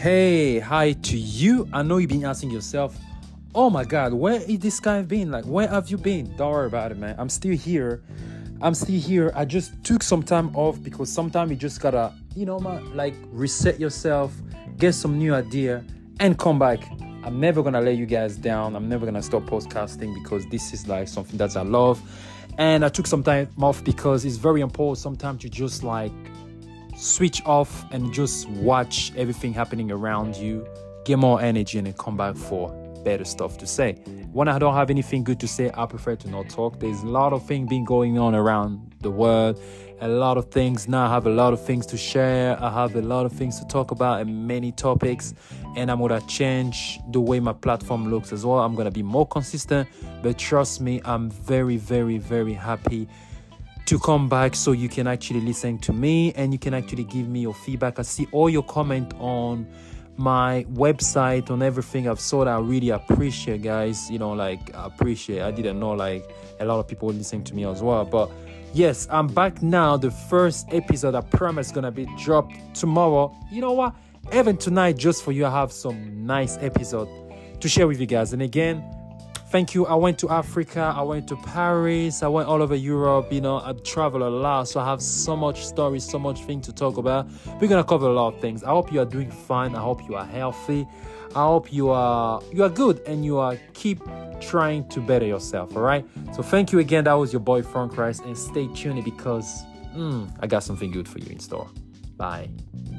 Hey, hi to you. I know you've been asking yourself, oh my God, where is this guy been? Like, where have you been? Don't worry about it, man. I'm still here. I just took some time off because sometimes you just gotta, man, like reset yourself, get some new idea, and come back. I'm never gonna let you guys down. I'm never gonna stop podcasting because this is like something that I love. And I took some time off because it's very important sometimes to just like switch off and just watch everything happening around you, get more energy, and then come back for better stuff to say. When I don't have anything good to say, I prefer to not talk. There's a lot of things been going on around the world, a lot of things. Now I have a lot of things to share. I have a lot of things to talk about and many topics, and I'm gonna change the way my platform looks as well. I'm gonna be more consistent, but trust me, I'm very, very, very happy to come back so you can actually listen to me and you can actually give me your feedback. I see all your comment on my website, on everything I've sold. I really appreciate, guys. I appreciate. I didn't know like a lot of people listening to me as well. But yes, I'm back now. The first episode, I promise, gonna be dropped tomorrow. You know what? Even tonight, just for you, I have some nice episode to share with you guys. And again, thank you. I went to Africa. I went to Paris. I went all over Europe. I travel a lot. So I have so much stories, so much thing to talk about. We're going to cover a lot of things. I hope you are doing fine. I hope you are healthy. I hope you are good and you are keep trying to better yourself. All right. So thank you again. That was your boy, Frank Rice. And stay tuned because I got something good for you in store. Bye.